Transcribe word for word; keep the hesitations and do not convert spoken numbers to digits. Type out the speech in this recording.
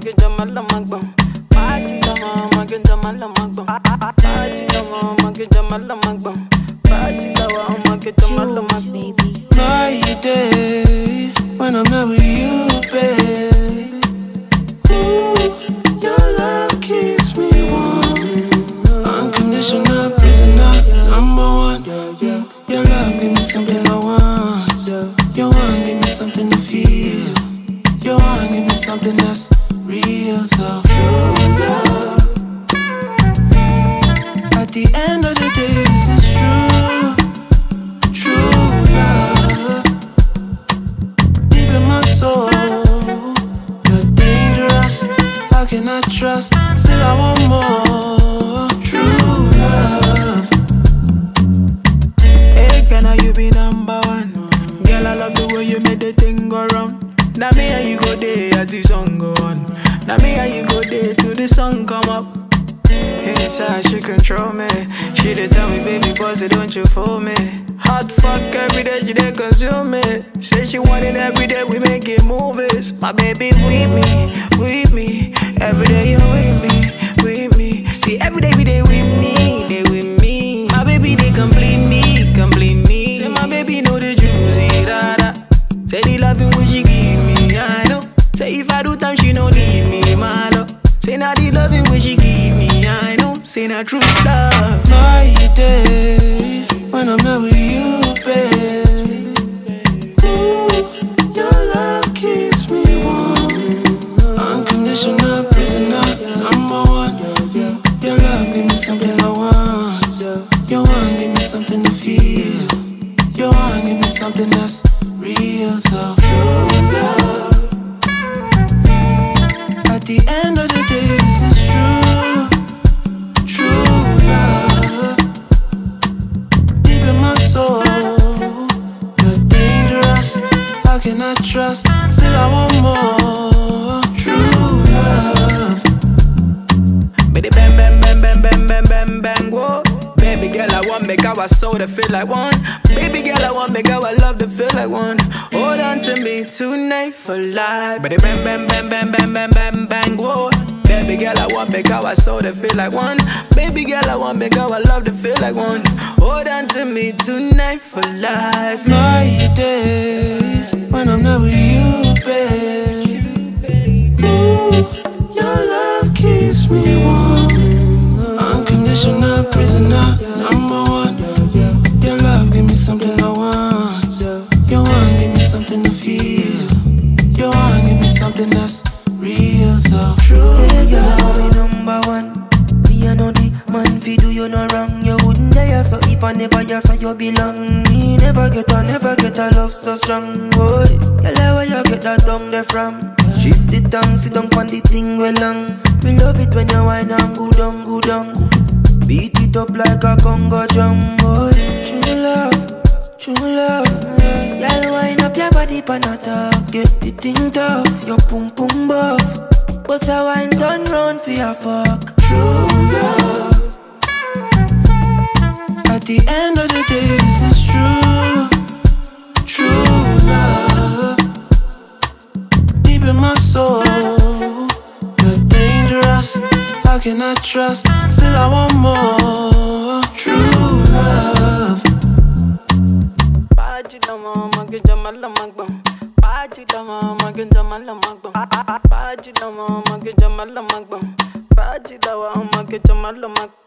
ọmọge Jamala Magbon. Party lọ́mọ ọmọge Jamala Magbon. Party lọ́mọ ọmọge Jamala Magbon. Party lọ́mọ ọmọge Jamala Magbon. My days when I'm not with you, babe. Ooh, your love keeps me warm. Unconditional prisoner, number one. Your love give me something I want. You want give me something to feel. You want give me something that's real, so true love. At the end of the day, this is true. True love. Deep in my soul, you're dangerous. How can I trust? Still I want more. True love. Hey, can I you be number one? Girl, I love the way you made the thing go round. Now me and you go there as the song go on. Now me and you go there till the sun come up. Inside she control me. She dey tell me, baby, boss, don't you fool me. Hot fuck every day, she dey consume me. Say she want it every day, we make movies. My baby with me, with me. Every day you with me, with me. See, every day we dey with me, they with me. My baby, they complete me, complete me. Say my baby know the juicy, da da. Say the loving when she give me, I know. Say if I do time, she no leave me, my love. Say now the loving when she give me, I know. Say not true love. My days when I'm not with you, babe. Ooh, your love keeps me warm. Unconditional prisoner, number one. Your love give me something I want. You want give me something to feel. You want give me something that's real, so true love. At the end of the day, this is true. True love. Deep in my soul, you're dangerous. How can I trust? Still I want more. True love. Baby bang bang bang bang bang bang bang bang whoa. Baby girl, I want make our soul to feel like one. Baby girl, I want make our love to feel like one. Hold on to me tonight for life. Baby bang bang bang bang bang bang bang bang whoa. Baby girl, I want make our soul to feel like one. Baby girl, I want make our love to feel like one. Hold on to me tonight for life. My days when I'm not with you, babe. Ooh, your love keeps me warm. Unconditional prisoner, number one. Your love give me something I want. You want give me something to feel. You want give me something that's real, so true. Yeah, girl, I'll be number one. Me, I know the man fi do you no wrong. You wouldn't dare, so if I never you so you belong. Me never get a, never get a love so strong, boy. Girl, where you get that tongue there from? Shift the tongue, sit down on the thing well long. Me love it when you whine and go down, go down. Beat it up like a Congo drum, boy. True love, true love. Y'all wind up your body pan a talk. Get the thing tough, your pum pum buff. Bust a wine turn round for your fuck. True love. At the end of the day, this is true. True love. Deep in my soul, you're dangerous. How can I trust? Still I want more. True love. Party lọ́mọ ọmọge Jamala Magbon. Party lọ́mọ ọmọge Jamala Magbon. Party lọ́mọ ọmọge Jamala Magbon. Party lọ́mọ ọmọge Jamala Magbon.